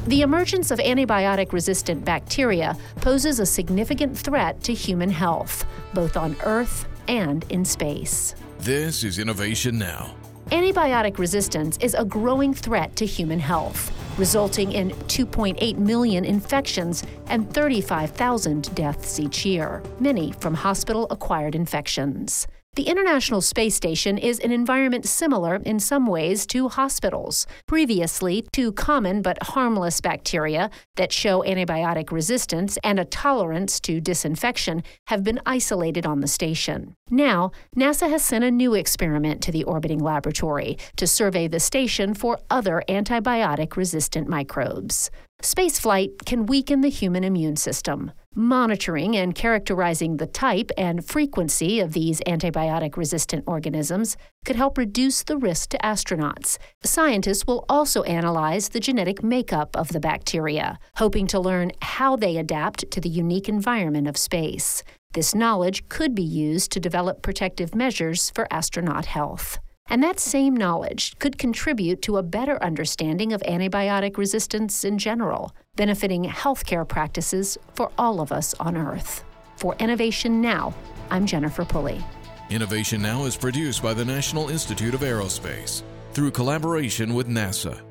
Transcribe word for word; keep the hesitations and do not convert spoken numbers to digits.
The emergence of antibiotic-resistant bacteria poses a significant threat to human health, both on Earth and in space. This is Innovation Now. Antibiotic resistance is a growing threat to human health, resulting in two point eight million infections and thirty-five thousand deaths each year, many from hospital-acquired infections. The International Space Station is an environment similar in some ways to hospitals. Previously, two common but harmless bacteria that show antibiotic resistance and a tolerance to disinfection have been isolated on the station. Now, NASA has sent a new experiment to the orbiting laboratory to survey the station for other antibiotic-resistant microbes. Spaceflight can weaken the human immune system. Monitoring and characterizing the type and frequency of these antibiotic-resistant organisms could help reduce the risk to astronauts. Scientists will also analyze the genetic makeup of the bacteria, hoping to learn how they adapt to the unique environment of space. This knowledge could be used to develop protective measures for astronaut health. And that same knowledge could contribute to a better understanding of antibiotic resistance in general, benefiting healthcare practices for all of us on Earth. For Innovation Now, I'm Jennifer Pulley. Innovation Now is produced by the National Institute of Aerospace through collaboration with NASA.